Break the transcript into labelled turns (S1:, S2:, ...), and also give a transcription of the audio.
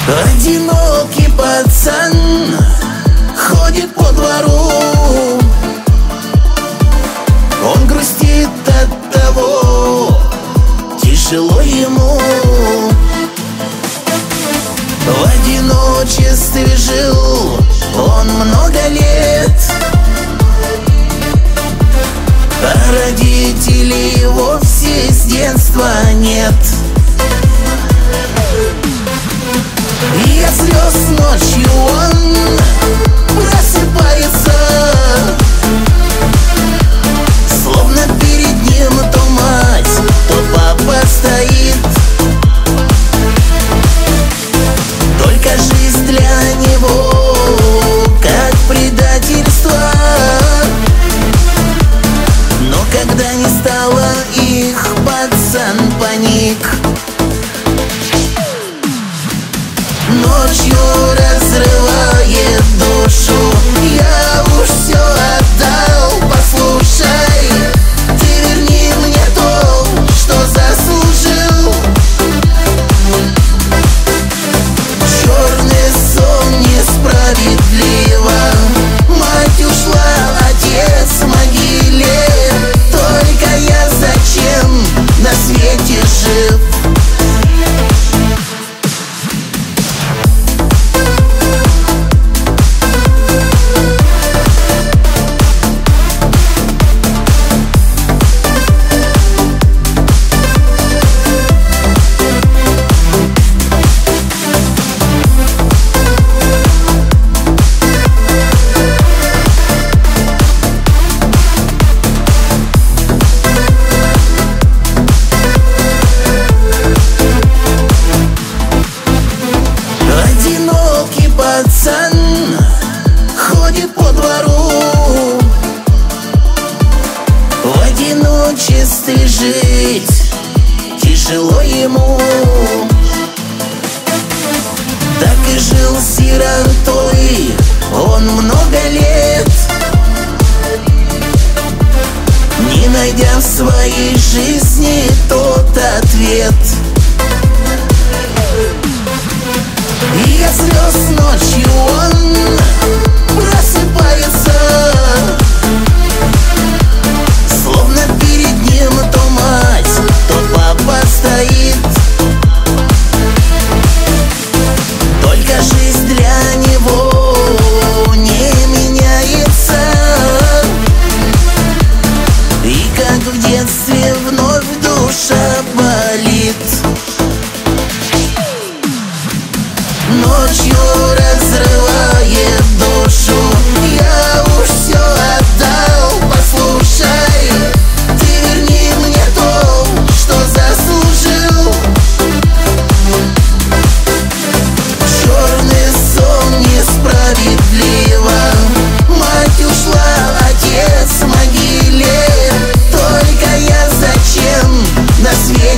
S1: Одинокий пацан ходит по двору, он грустит от того, тяжело ему. В одиночестве жил он много лет, а родителей вовсе с детства нет. И от слез ночью он просыпается, словно перед ним то мать, то папа стоит. Только жизнь для него как предательство. Но когда не стало их, пацан паник. Ночью разрывает душу, я уж все отдал, послушай, ты верни мне то, что заслужил. Черный сон несправедливо, мать ушла, отец в могиле. Только я зачем на свете жив? Пацан ходит по двору, в одиночестве жить тяжело ему. Так и жил сиротой он много лет, не найдя в своей жизни тот ответ. И от слез ночью он просыпается, словно перед ним то мать, то папа стоит. Только жизнь для него не меняется, и как в детстве вновь душа болит. Ночью разрывает душу, я уж все отдал, послушай, ты верни мне то, что заслужил. Черный сон несправедливо, мать ушла, отец в могиле. Только я зачем на свете